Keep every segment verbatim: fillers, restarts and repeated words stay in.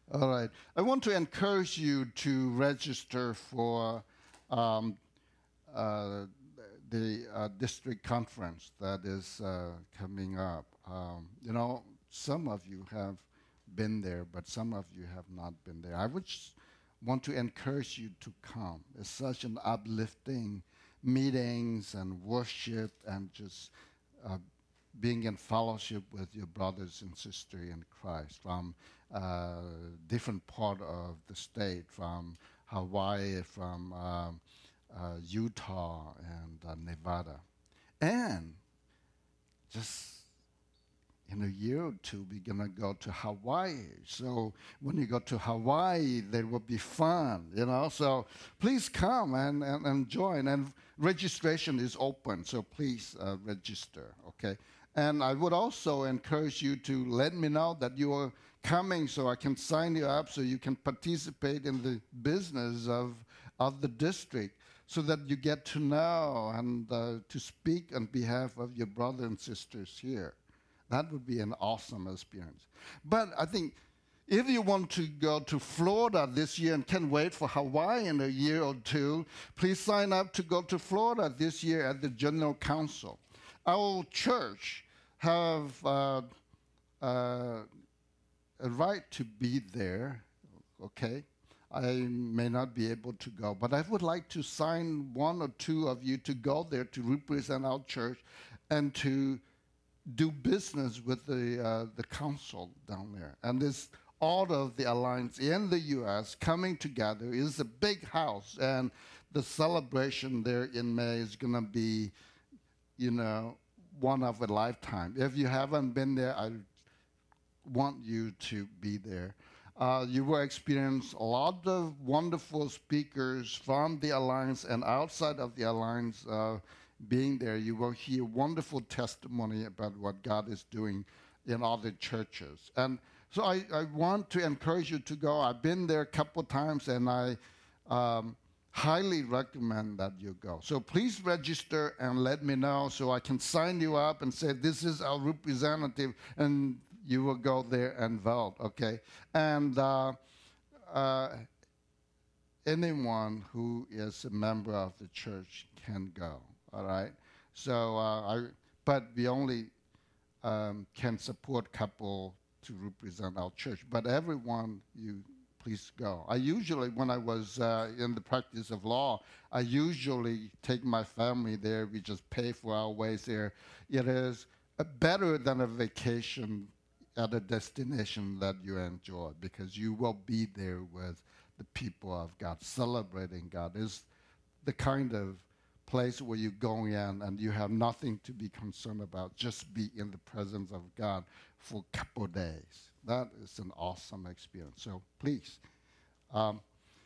All right. I want to encourage you to register for um, uh, the uh, district conference that is uh, coming up. Um, you know, some of you have been there, but some of you have not been there. I would s- want to encourage you to come. It's such an uplifting meetings and worship and just uh, being in fellowship with your brothers and sisters in Christ from uh, different part of the state, from Hawaii, from um, uh, Utah, and uh, Nevada. And just in a year or two, we're going to go to Hawaii. So when you go to Hawaii, there will be fun, you know. So please come and, and, and join. And registration is open, so please uh, register, okay? And I would also encourage you to let me know that you are coming so I can sign you up so you can participate in the business of, of the district so that you get to know and uh, to speak on behalf of your brothers and sisters here. That would be an awesome experience. But I think if you want to go to Florida this year and can't wait for Hawaii in a year or two, please sign up to go to Florida this year at the General Council. Our church have uh, uh, a right to be there, okay? I may not be able to go, but I would like to sign one or two of you to go there to represent our church and to do business with the uh, the council down there. And this all of the alliance in the U S coming together is a big house, and the celebration there in May is going to be, you know, one of a lifetime. If you haven't been there, I want you to be there. Uh, you will experience a lot of wonderful speakers from the alliance and outside of the alliance. Uh, being there, you will hear wonderful testimony about what God is doing in other churches. And so I, I want to encourage you to go. I've been there a couple times, and I um, highly recommend that you go. So please register and let me know so I can sign you up and say, this is our representative, and you will go there and vote, okay? And uh, uh, anyone who is a member of the church can go. All right. So, uh, I, but we only um, can support couple to represent our church. But everyone, you please go. I usually, when I was uh, in the practice of law, I usually take my family there. We just pay for our ways there. It is uh, better than a vacation at a destination that you enjoy because you will be there with the people of God, celebrating God. Is the kind of place where you go in and you have nothing to be concerned about, just be in the presence of God for a couple of days. That is an awesome experience. So please. Um,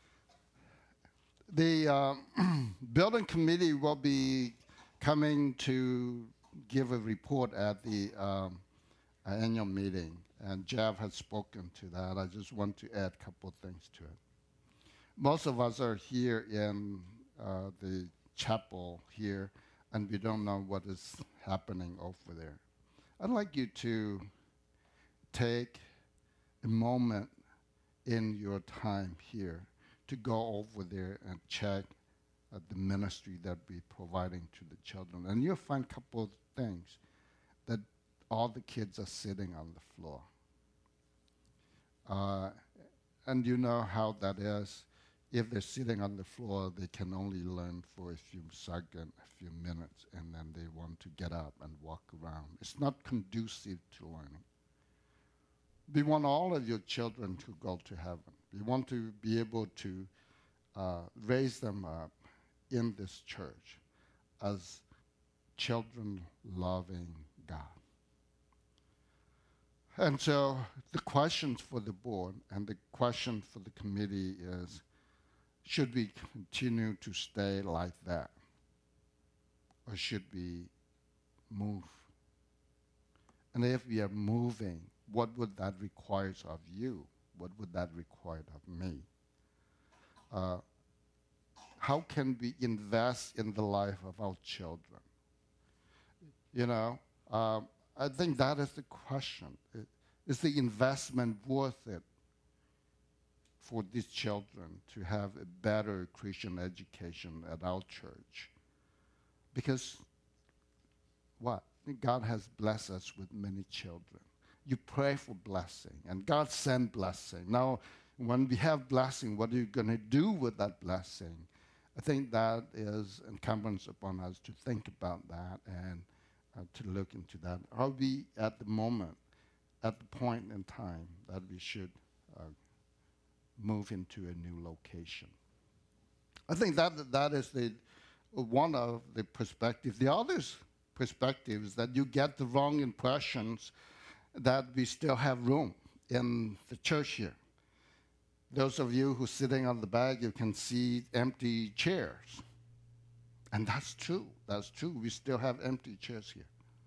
the um, building committee will be coming to give a report at the um, annual meeting, and Jeff has spoken to that. I just want to add a couple of things to it. Most of us are here in uh, the chapel here, and we don't know what is happening over there. I'd like you to take a moment in your time here to go over there and check uh, the ministry that we're providing to the children. And you'll find a couple of things that all the kids are sitting on the floor. Uh, and you know how that is. If they're sitting on the floor, they can only learn for a few seconds, a few minutes, and then they want to get up and walk around. It's not conducive to learning. We want all of your children to go to heaven. We want to be able to uh, raise them up in this church as children loving God. And so the questions for the board and the question for the committee is, should we continue to stay like that? Or should we move? And if we are moving, what would that require of you? What would that require of me? Uh, how can we invest in the life of our children? You know, um, I think that is the question. Is the investment worth it for these children to have a better Christian education at our church. Because what? God has blessed us with many children. You pray for blessing, and God sent blessing. Now, when we have blessing, what are you going to do with that blessing? I think that is incumbent upon us to think about that and uh, to look into that. Are we at the moment, at the point in time that we should uh, move into a new location? I think that that is the one of the perspectives. The other perspective is that you get the wrong impressions that we still have room in the church here. Those of you who are sitting on the back, you can see empty chairs. And that's true. That's true. We still have empty chairs here.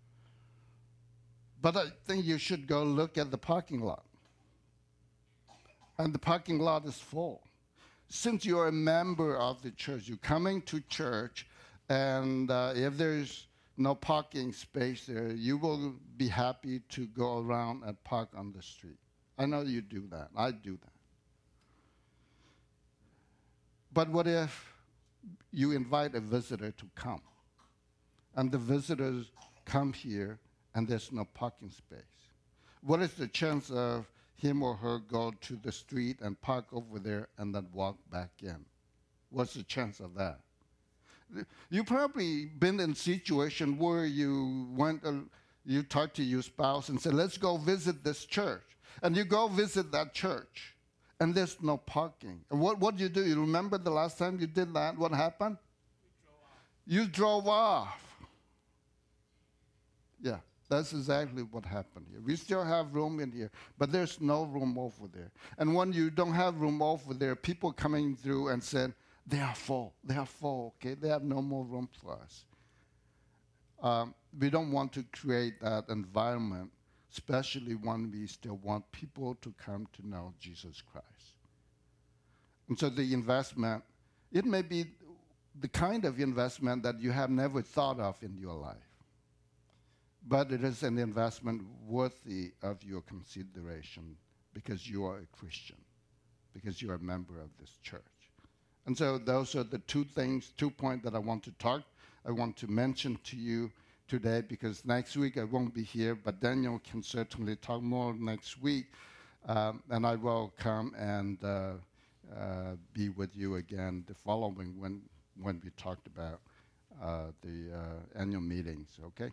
But I think you should go look at the parking lot. And the parking lot is full. Since you're a member of the church, you're coming to church, and uh, if there's no parking space there, you will be happy to go around and park on the street. I know you do that. I do that. But what if you invite a visitor to come, and the visitors come here, and there's no parking space? What is the chance of him or her go to the street and park over there and then walk back in? What's the chance of that? You've probably been in a situation where you went, uh, you talked to your spouse and said, let's go visit this church. And you go visit that church, and there's no parking. And what what do you do? You remember the last time you did that? What happened? You drove off. Yeah, that's exactly what happened here. We still have room in here, but there's no room over there. And when you don't have room over there, people coming through and said, they are full. They are full, okay? They have no more room for us. Um, we don't want to create that environment, especially when we still want people to come to know Jesus Christ. And so the investment, it may be the kind of investment that you have never thought of in your life, but it is an investment worthy of your consideration because you are a Christian, because you are a member of this church. And so those are the two things, two points that I want to talk, I want to mention to you today, because next week I won't be here, but Daniel can certainly talk more next week, um, and I will come and uh, uh, be with you again the following when when we talked about uh, the uh, annual meetings, okay?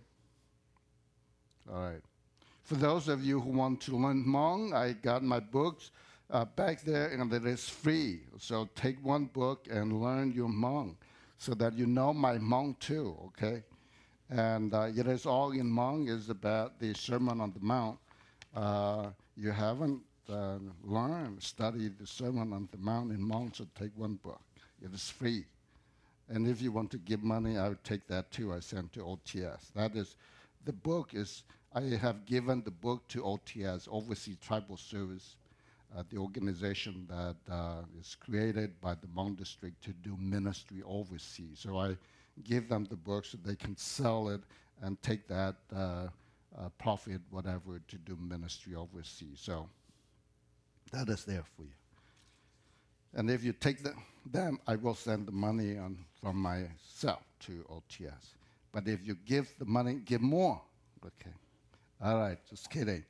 All right. For those of you who want to learn Hmong, I got my books uh, back there, and it is free. So take one book and learn your Hmong so that you know my Hmong too, okay? And uh, it is all in Hmong. It's about the Sermon on the Mount. Uh, you haven't uh, learned, studied the Sermon on the Mount in Hmong, so take one book. It is free. And if you want to give money, I would take that too. I send to O T S. That is, the book is, I have given the book to O T S, Overseas Tribal Service, uh, the organization that uh, is created by the Hmong district to do ministry overseas. So I give them the book so they can sell it and take that uh, uh, profit, whatever, to do ministry overseas. So that is there for you. And if you take the, them, I will send the money on from myself to O T S. But if you give the money, give more. Okay. All right, just kidding.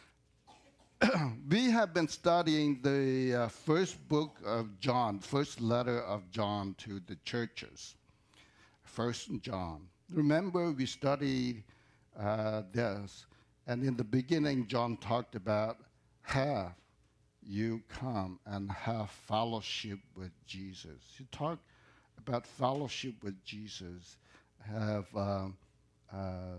We have been studying the uh, first book of John, first letter of John to the churches. First John. Remember, we studied uh, this, and in the beginning, John talked about have you come and have fellowship with Jesus. He talked about fellowship with Jesus, have uh, uh,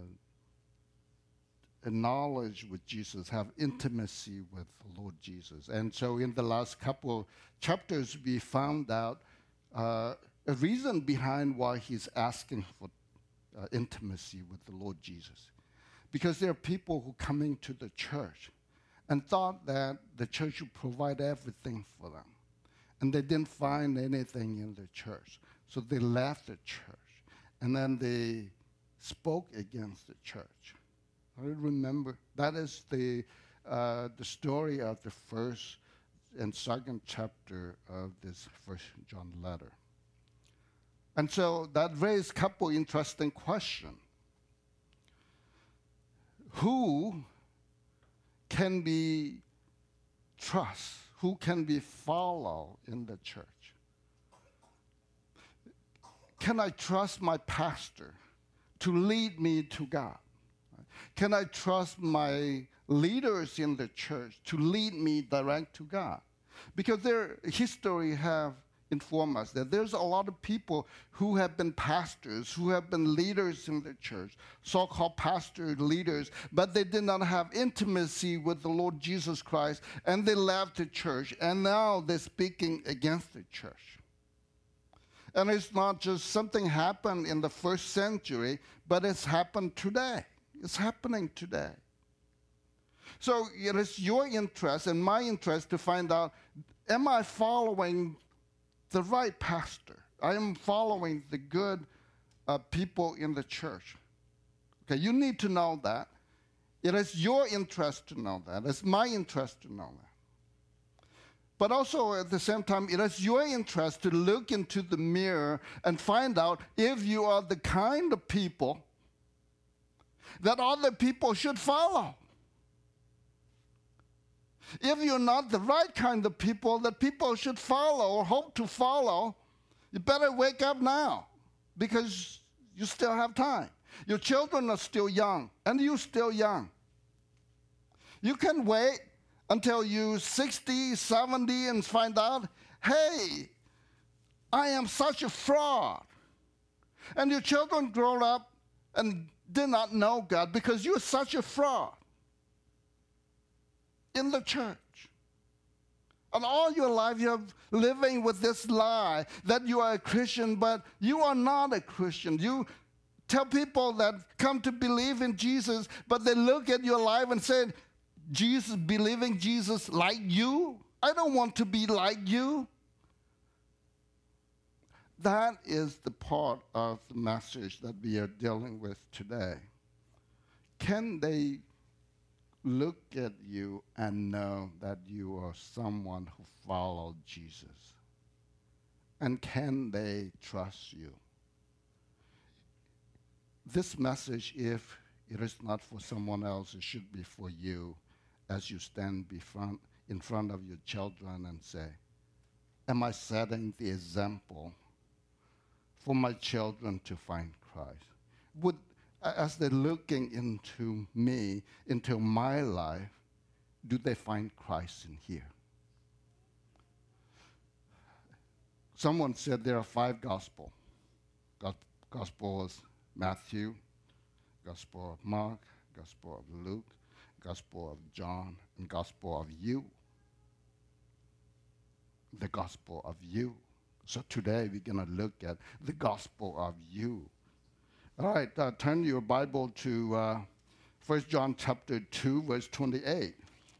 a knowledge with Jesus, have intimacy with the Lord Jesus. And so in the last couple chapters, we found out uh, a reason behind why he's asking for uh, intimacy with the Lord Jesus. Because there are people who come into the church and thought that the church would provide everything for them. And they didn't find anything in the church. So they left the church. And then they spoke against the church. I remember that is the uh, the story of the first and second chapter of this First John letter. And so that raised a couple interesting questions. Who can be trust? Who can be follow in the church? Can I trust my pastor to lead me to God? Can I trust my leaders in the church to lead me direct to God? Because their history have informed us that there's a lot of people who have been pastors, who have been leaders in the church, so-called pastor leaders, but they did not have intimacy with the Lord Jesus Christ, and they left the church, and now they're speaking against the church. And it's not just something happened in the first century, but it's happened today. It's happening today. So it is your interest and my interest to find out, am I following the right pastor? I am following the good uh, people in the church. Okay, you need to know that. It is your interest to know that. It's my interest to know that. But also at the same time, it is your interest to look into the mirror and find out if you are the kind of people that other people should follow. If you're not the right kind of people that people should follow or hope to follow, you better wake up now, because you still have time. Your children are still young, and you're still young. You can wait until you're sixty, seventy and find out, hey, I am such a fraud. And your children grow up and did not know God because you're such a fraud in the church. And all your life you're living with this lie that you are a Christian, but you are not a Christian. You tell people that come to believe in Jesus, but they look at your life and say, Jesus, believing Jesus like you? I don't want to be like you. That is the part of the message that we are dealing with today. Can they look at you and know that you are someone who followed Jesus? And can they trust you? This message, if it is not for someone else, it should be for you as you stand befront, in front of your children and say, am I setting the example for my children to find Christ? Would, as they're looking into me, into my life, do they find Christ in here? Someone said there are five gospels. Gospel of Matthew, Gospel of Mark, Gospel of Luke, Gospel of John, and Gospel of you. The Gospel of you. So today we're going to look at the Gospel of you. All right, uh, turn your Bible to uh, First John chapter two, verse twenty-eight.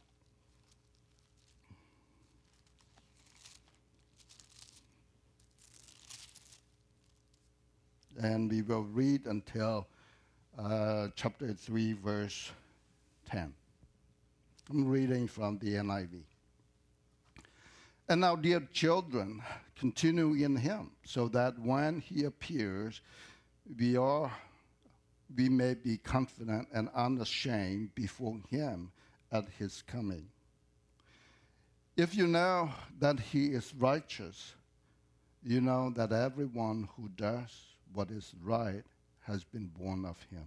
And we will read until uh, chapter three, verse ten. I'm reading from the N I V. And now, dear children, continue in him, so that when he appears, we are, we may be confident and unashamed before him at his coming. If you know that he is righteous, you know that everyone who does what is right has been born of him.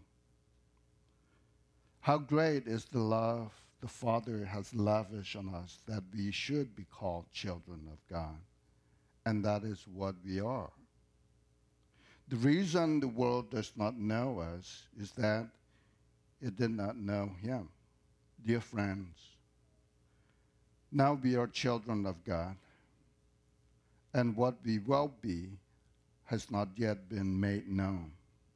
How great is the love the Father has lavished on us, that we should be called children of God. And that is what we are. The reason the world does not know us is that it did not know him. Dear friends, now we are children of God, and what we will be has not yet been made known.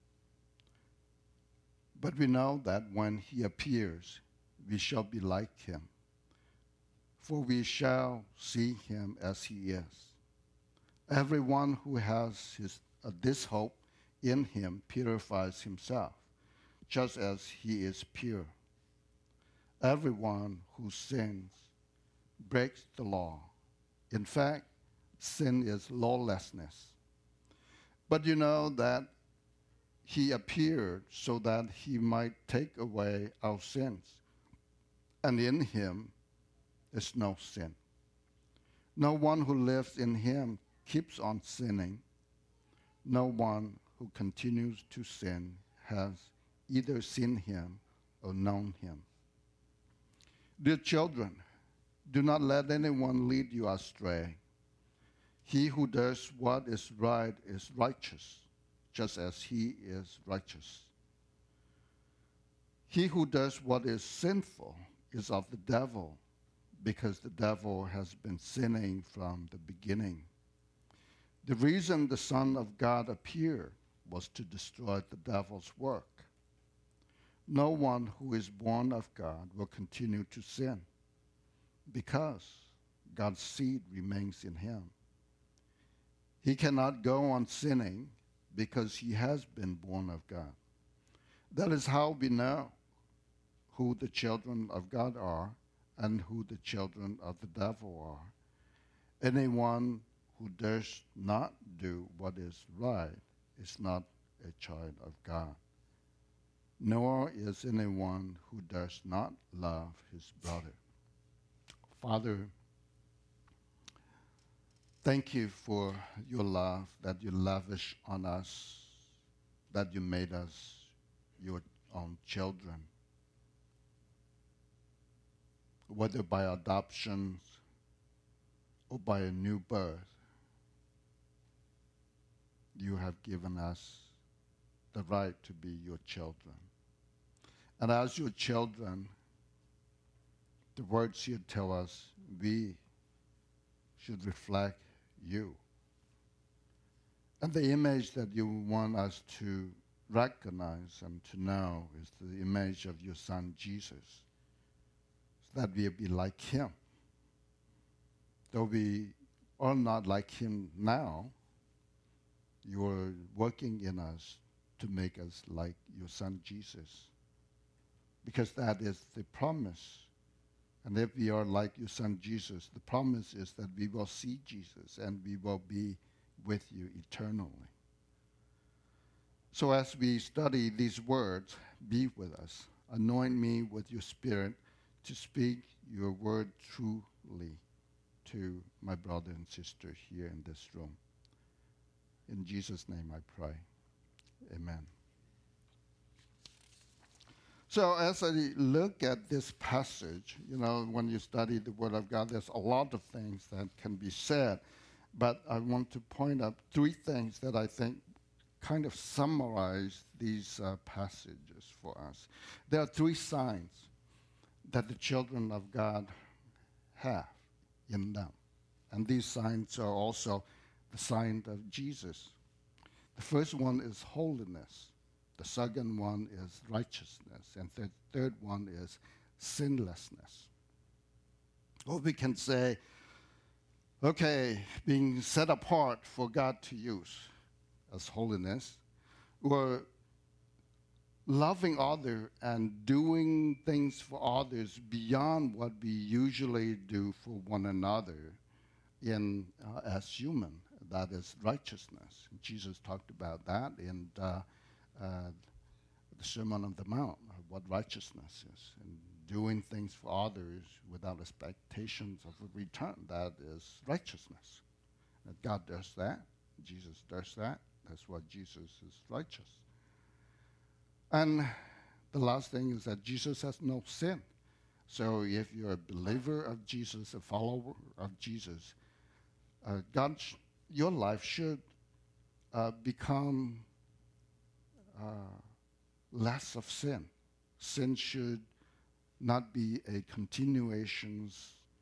But we know that when he appears, we shall be like him, for we shall see him as he is. Everyone who has his, uh, this hope in him purifies himself, just as he is pure. Everyone who sins breaks the law. In fact, sin is lawlessness. But you know that he appeared so that he might take away our sins. And in him is no sin. No one who lives in him keeps on sinning. No one who continues to sin has either seen him or known him. Dear children, do not let anyone lead you astray. He who does what is right is righteous, just as he is righteous. He who does what is sinful is of the devil, because the devil has been sinning from the beginning. The reason the Son of God appeared was to destroy the devil's work. No one who is born of God will continue to sin, because God's seed remains in him. He cannot go on sinning because he has been born of God. That is how we know who the children of God are and who the children of the devil are. Anyone who does not do what is right is not a child of God, nor is anyone who does not love his brother. Father, thank you for your love that you lavish on us, that you made us your own children. Whether by adoption or by a new birth, you have given us the right to be your children. And as your children, the words here tell us we should reflect you. And the image that you want us to recognize and to know is the image of your Son, Jesus, so that we be like him. Though we are not like him now, you are working in us to make us like your Son, Jesus, because that is the promise. And if we are like your Son, Jesus, the promise is that we will see Jesus and we will be with you eternally. So as we study these words, be with us. Anoint me with your Spirit to speak your word truly to my brother and sister here in this room. In Jesus' name I pray. Amen. So as I look at this passage, you know, when you study the Word of God, there's a lot of things that can be said. But I want to point out three things that I think kind of summarize these uh, passages for us. There are three signs that the children of God have in them. And these signs are also the sign of Jesus. The first one is holiness. The second one is righteousness. And the third one is sinlessness. Or we can say, okay, being set apart for God to use as holiness, or loving others and doing things for others beyond what we usually do for one another in uh, as human. That is righteousness. Jesus talked about that in uh, uh, the Sermon on the Mount, what righteousness is, and doing things for others without expectations of a return. That is righteousness. And God does that. Jesus does that. That's what Jesus is righteous. And the last thing is that Jesus has no sin. So if you're a believer of Jesus, a follower of Jesus, uh, God, sh- your life should uh, become uh, less of sin. Sin should not be a continuation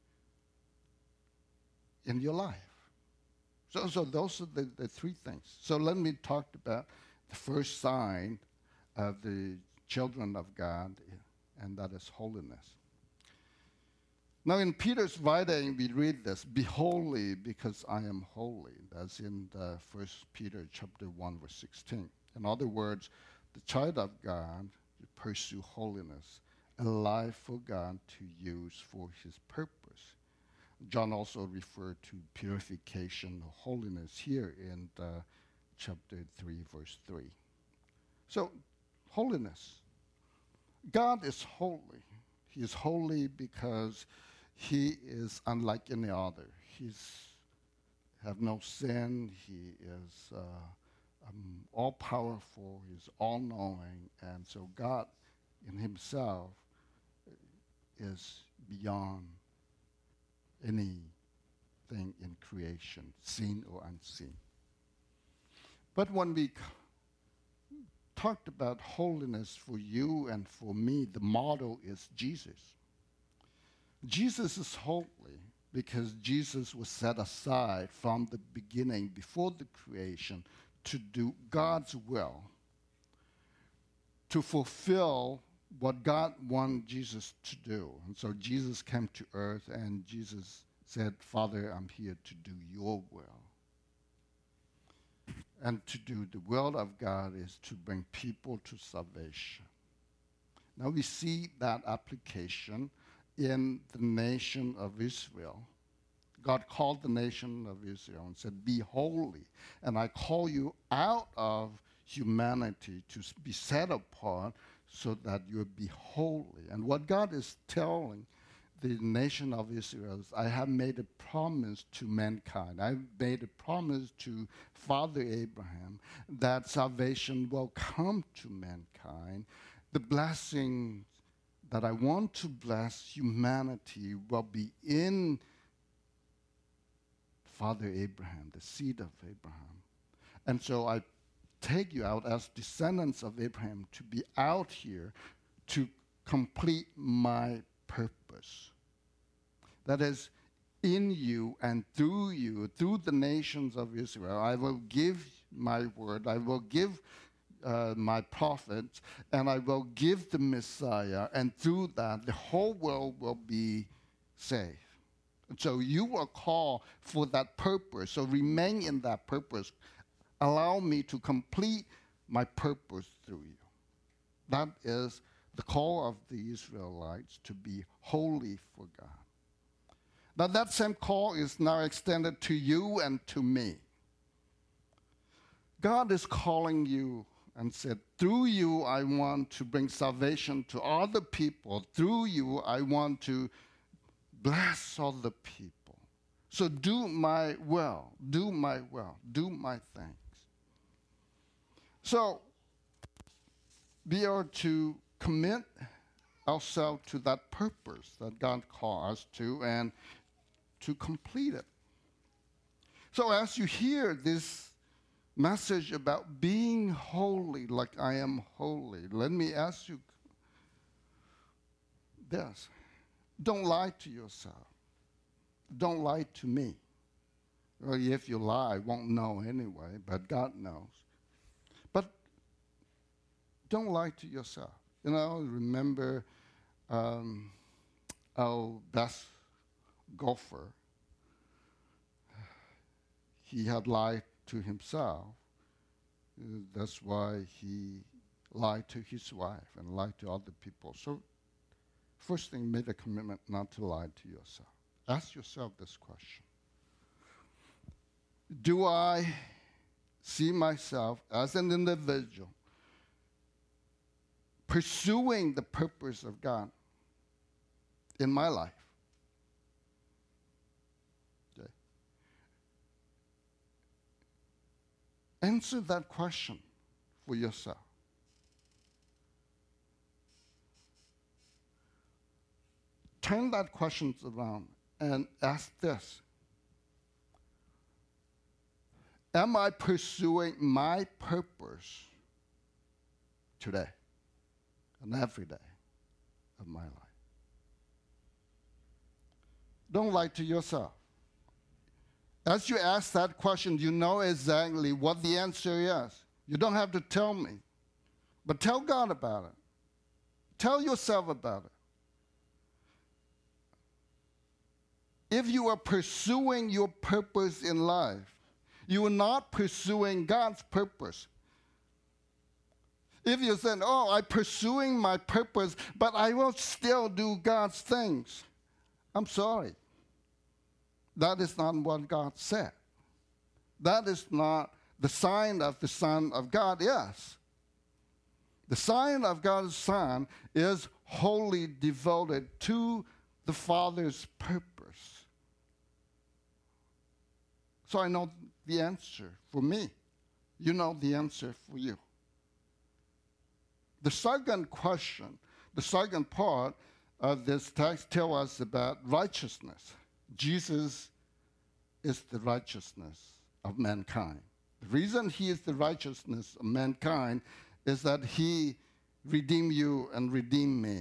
in your life. So, so those are the, the three things. So let me talk about the first sign of the children of God, and that is holiness. Now in Peter's writing, we read this, "Be holy because I am holy." That's in the First Peter chapter one, verse sixteen. In other words, the child of God pursue holiness, a life for God to use for his purpose. John also referred to purification or holiness here in uh, chapter three, verse three. So, holiness. God is holy. He is holy because he is unlike any other. He's have no sin. He is uh, um, all-powerful. He's all-knowing. And so God in himself is beyond anything in creation, seen or unseen. But when we c- talked about holiness for you and for me, the model is Jesus. Jesus is holy because Jesus was set aside from the beginning, before the creation, to do God's will, to fulfill what God wanted Jesus to do. And so Jesus came to earth, and Jesus said, Father, I'm here to do your will. And to do the will of God is to bring people to salvation. Now we see that application in the nation of Israel. God called the nation of Israel and said, be holy, and I call you out of humanity to be set apart so that you'll be holy. And what God is telling the nation of Israel is, I have made a promise to mankind. I've made a promise to Father Abraham that salvation will come to mankind. The blessing that I want to bless humanity will be in Father Abraham, the seed of Abraham. And so I take you out as descendants of Abraham to be out here to complete my purpose. That is, in you and through you, through the nations of Israel, I will give my word, I will give Uh, my prophets, and I will give the Messiah, and through that, the whole world will be saved. And so you are called for that purpose. So remain in that purpose. Allow me to complete my purpose through you. That is the call of the Israelites, to be holy for God. Now that same call is now extended to you and to me. God is calling you and said, through you I want to bring salvation to other people. Through you I want to bless other people. So do my will, do my will, do my things. So we are to commit ourselves to that purpose that God called us to, and to complete it. So as you hear this message about being holy like I am holy, let me ask you this. Don't lie to yourself. Don't lie to me. Well, if you lie, I won't know anyway, but God knows. But don't lie to yourself. You know, remember um, our best golfer. He had lied to himself. Uh, That's why he lied to his wife and lied to other people. So first thing, make a commitment not to lie to yourself. Ask yourself this question. Do I see myself as an individual pursuing the purpose of God in my life? Okay. Answer that question for yourself. Turn that question around and ask this. Am I pursuing my purpose today and every day of my life? Don't lie to yourself. As you ask that question, you know exactly what the answer is. You don't have to tell me, but tell God about it. Tell yourself about it. If you are pursuing your purpose in life, you are not pursuing God's purpose. If you say, oh, I'm pursuing my purpose, but I will still do God's things, I'm sorry. That is not what God said. That is not the sign of the Son of God, yes. The sign of God's Son is wholly devoted to the Father's purpose. So I know the answer for me. You know the answer for you. The second question, the second part of this text tells us about righteousness. Jesus is the righteousness of mankind. The reason he is the righteousness of mankind is that he redeemed you and redeemed me.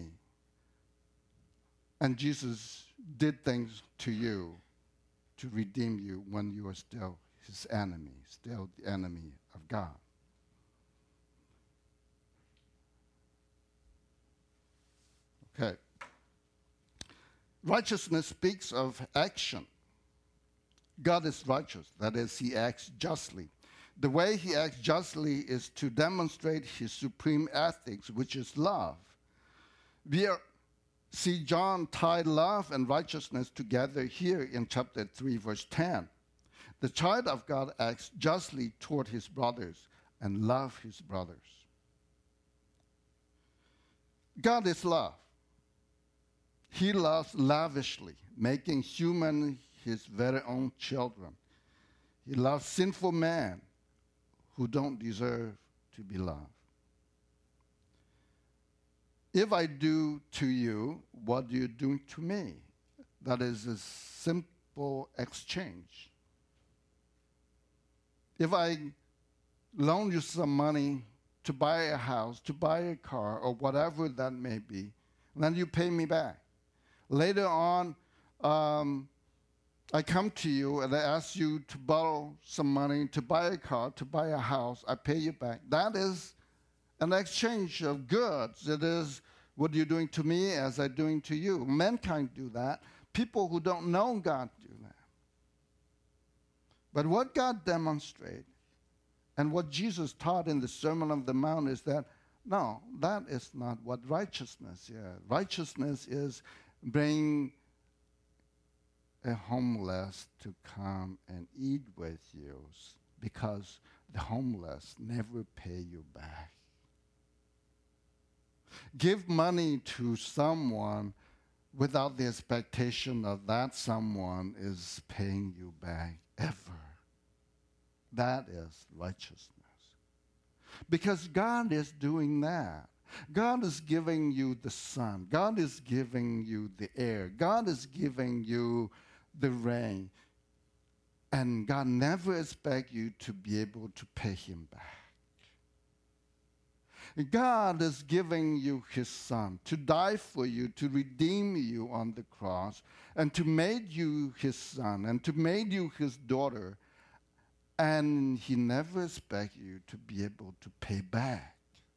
And Jesus did things to you to redeem you when you were still his enemy, still the enemy of God. Okay. Righteousness speaks of action. God is righteous. That is, he acts justly. The way he acts justly is to demonstrate his supreme ethics, which is love. We are, see John tied love and righteousness together here in chapter three, verse ten. The child of God acts justly toward his brothers and loves his brothers. God is love. He loves lavishly, making human his very own children. He loves sinful men who don't deserve to be loved. If I do to you what you do to me, that is a simple exchange. If I loan you some money to buy a house, to buy a car, or whatever that may be, then you pay me back. Later on, um, I come to you and I ask you to borrow some money to buy a car, to buy a house. I pay you back. That is an exchange of goods. It is what you're doing to me as I'm doing to you. Mankind do that. People who don't know God do that. But what God demonstrated and what Jesus taught in the Sermon on the Mount is that, no, that is not what righteousness is. Righteousness is bring a homeless to come and eat with you because the homeless never pay you back. Give money to someone without the expectation of that someone is paying you back ever. That is righteousness. Because God is doing that. God is giving you the sun. God is giving you the air. God is giving you the rain. And God never expects you to be able to pay him back. God is giving you his son to die for you, to redeem you on the cross, and to make you his son, and to make you his daughter. And he never expects you to be able to pay back.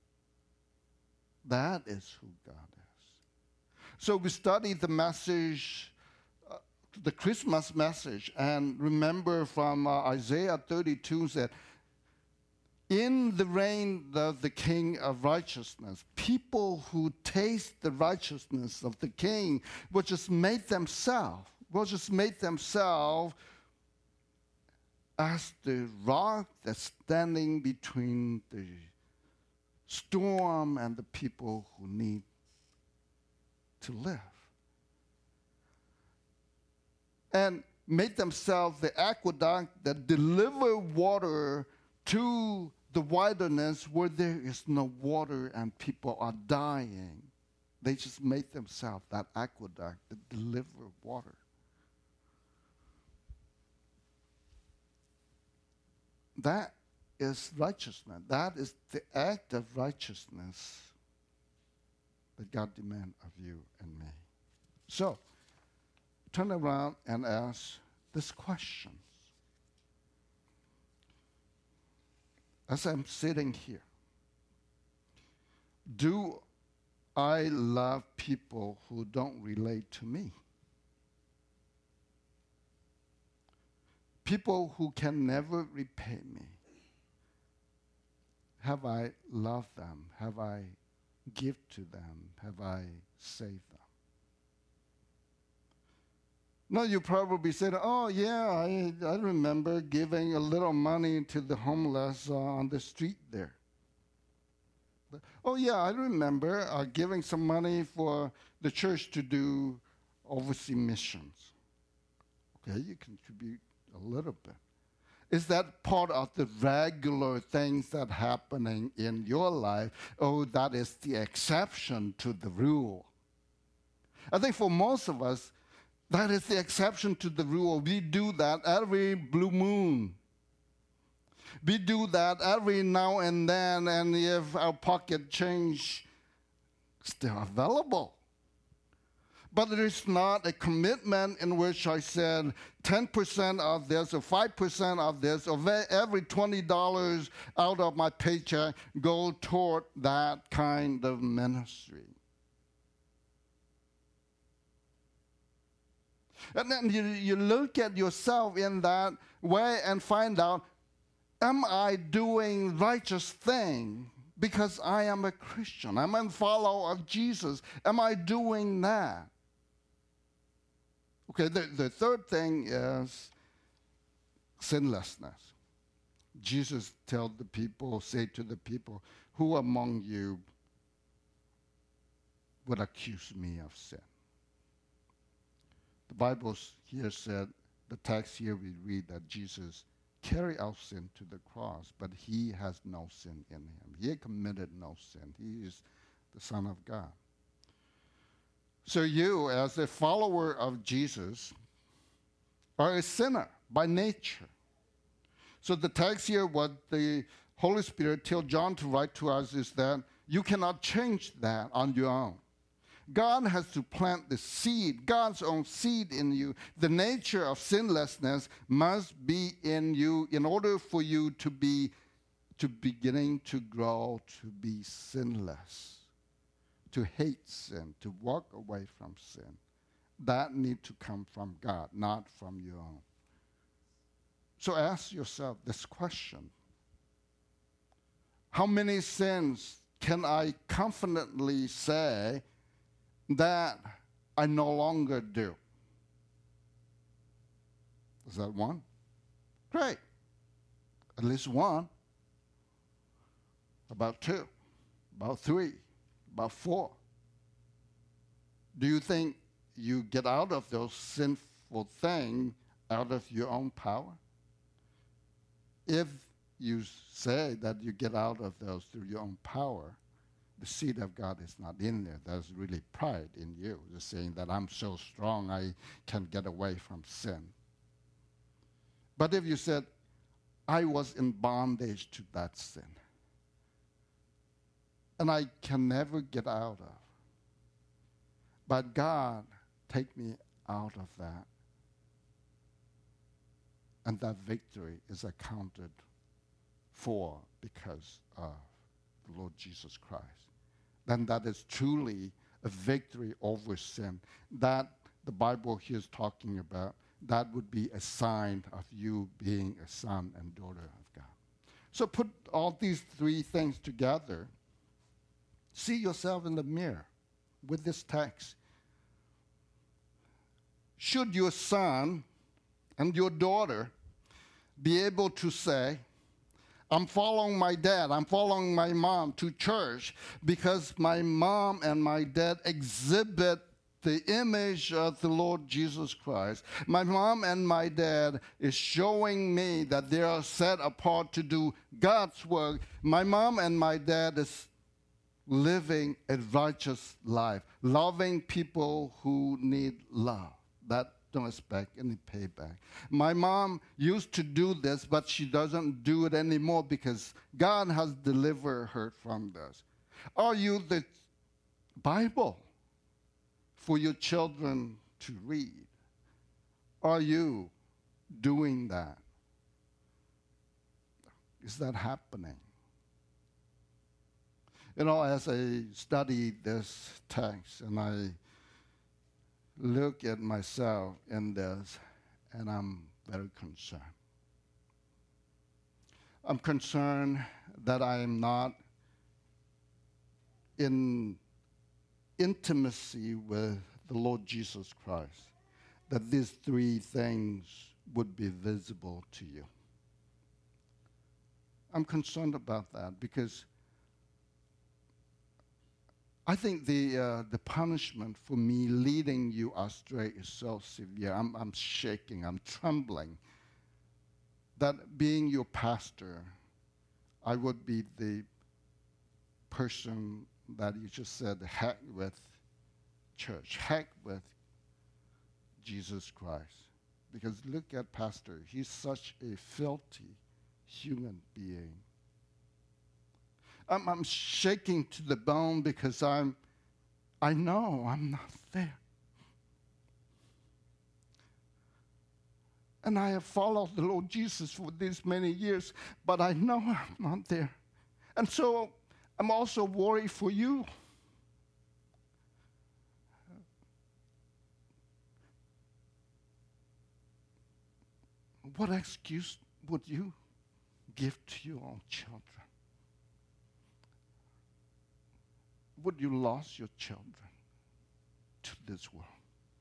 That is who God is. So we study the message, uh, the Christmas message, and remember from uh, Isaiah thirty-two that in the reign of the King of righteousness, people who taste the righteousness of the King will just make themselves, will just make themselves as the rock that's standing between the storm and the people who need to live. And make themselves the aqueduct that deliver water to the wilderness where there is no water and people are dying. They just make themselves that aqueduct that deliver water. That is righteousness. That is the act of righteousness that God demands of you and me. So, turn around and ask this question. As I'm sitting here, do I love people who don't relate to me? People who can never repay me. Have I loved them? Have I given to them? Have I saved them? No, you probably said, oh, yeah, I, I remember giving a little money to the homeless uh, on the street there. Oh, yeah, I remember uh, giving some money for the church to do overseas missions. Okay, you contribute a little bit. Is that part of the regular things that are happening in your life? Oh, that is the exception to the rule. I think for most of us, that is the exception to the rule. We do that every blue moon. We do that every now and then, and if our pocket change is still available. But it is not a commitment in which I said ten percent of this or five percent of this or every twenty dollars out of my paycheck go toward that kind of ministry. And then you, you look at yourself in that way and find out, am I doing righteous thing because I am a Christian? I'm a follower of Jesus. Am I doing that? Okay, the, the third thing is sinlessness. Jesus told the people, say to the people, who among you would accuse me of sin? The Bible here said, the text here we read that Jesus carried our sin to the cross, but he has no sin in him. He committed no sin. He is the Son of God. So you, as a follower of Jesus, are a sinner by nature. So the text here, what the Holy Spirit told John to write to us is that you cannot change that on your own. God has to plant the seed, God's own seed in you. The nature of sinlessness must be in you in order for you to be to beginning to grow to be sinless, to hate sin, to walk away from sin. That need to come from God, not from your own. So ask yourself this question. How many sins can I confidently say that I no longer do? Is that one? Great. At least one. About two. About three. About four. Do you think you get out of those sinful things out of your own power? If you say that you get out of those through your own power, the seed of God is not in there. There's really pride in you. You're saying that I'm so strong I can get away from sin. But if you said, I was in bondage to that sin, and I can never get out of, but God take me out of that, and that victory is accounted for because of the Lord Jesus Christ, then that is truly a victory over sin. That the Bible here is talking about, that would be a sign of you being a son and daughter of God. So put all these three things together. See yourself in the mirror with this text. Should your son and your daughter be able to say, I'm following my dad, I'm following my mom to church because my mom and my dad exhibit the image of the Lord Jesus Christ. My mom and my dad is showing me that they are set apart to do God's work. My mom and my dad is living a righteous life, loving people who need love, that don't expect any payback. My mom used to do this, but she doesn't do it anymore because God has delivered her from this. Are you the Bible for your children to read? Are you doing that? Is that happening? You know, as I study this text and I look at myself in this, and I'm very concerned. I'm concerned that I am not in intimacy with the Lord Jesus Christ. that these three things would be visible to you. I'm concerned about that because I think the uh, the punishment for me leading you astray is so severe. I'm, I'm shaking, I'm trembling. That being your pastor, I would be the person that you just said, heck with church, heck with Jesus Christ. Because look at Pastor, he's such a filthy human being. I'm, I'm shaking to the bone because I'm, I know I'm not there. And I have followed the Lord Jesus for these many years, but I know I'm not there. And so I'm also worried for you. What excuse would you give to your own children? Would you lose your children to this world?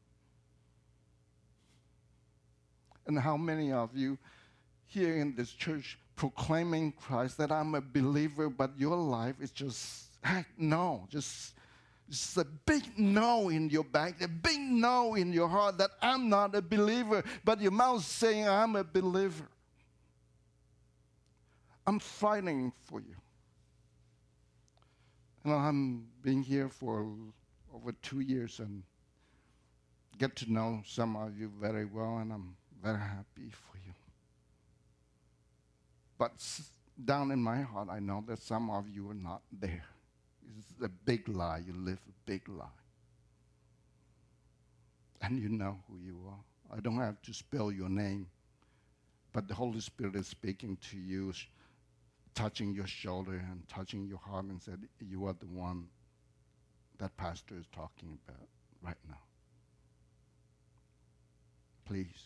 And how many of you here in this church proclaiming Christ, that I'm a believer, but your life is just, heck, no, just, just a big no in your back, a big no in your heart that I'm not a believer, but your mouth saying I'm a believer. I'm fighting for you. And I'm being here for over two years and get to know some of you very well, and I'm very happy for you. But down in my heart, I know that some of you are not there. It's a big lie. You live a big lie. And you know who you are. I don't have to spell your name, but the Holy Spirit is speaking to you, sh- touching your shoulder and touching your heart and said, you are the one that Pastor is talking about right now. Please,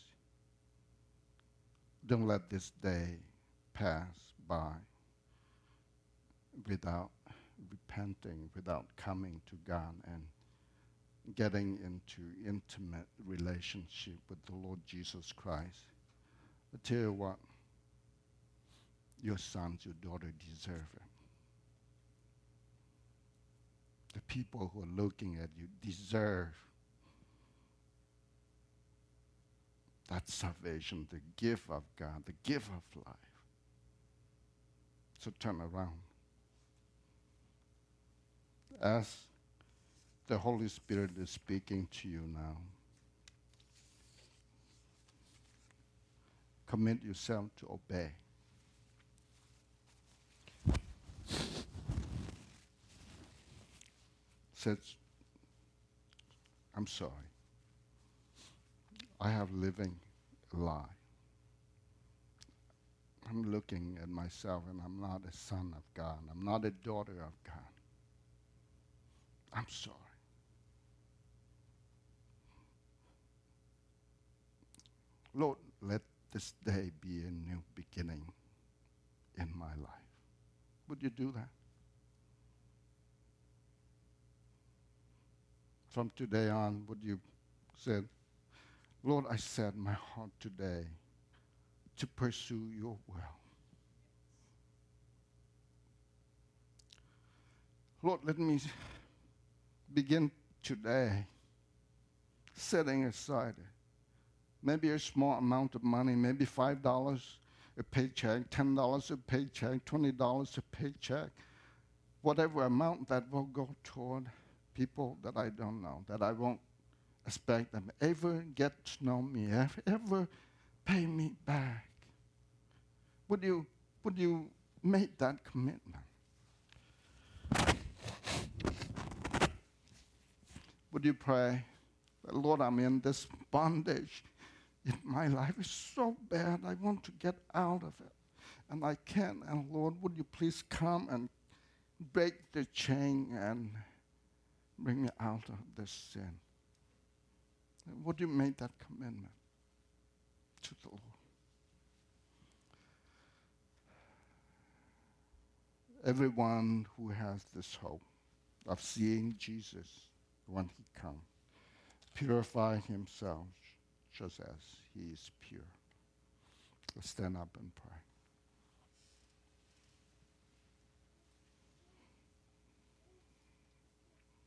don't let this day pass by without repenting, without coming to God and getting into intimate relationship with the Lord Jesus Christ. I tell you what, your sons, your daughter deserve it. The people who are looking at you deserve that salvation, the gift of God, the gift of life. So turn around. As the Holy Spirit is speaking to you now, commit yourself to obey. Says, I'm sorry. I have living a lie. I'm looking at myself and I'm not a son of God. I'm not a daughter of God. I'm sorry. Lord, let this day be a new beginning in my life. Would you do that? From today on, would you say, Lord, I set my heart today to pursue your will. Lord, let me begin today setting aside maybe a small amount of money, maybe five dollars a paycheck, ten dollars a paycheck, twenty dollars a paycheck, whatever amount that will go toward people that I don't know, that I won't expect them ever get to know me, ever pay me back. Would you, would you make that commitment? Would you pray, Lord, I'm in this bondage in my life. It's so bad. I want to get out of it. And I can't. And Lord, would you please come and break the chain and bring me out of this sin? Would you make that commitment to the Lord? Everyone who has this hope of seeing Jesus when he comes, purify himself, just as he is pure. Let's stand up and pray.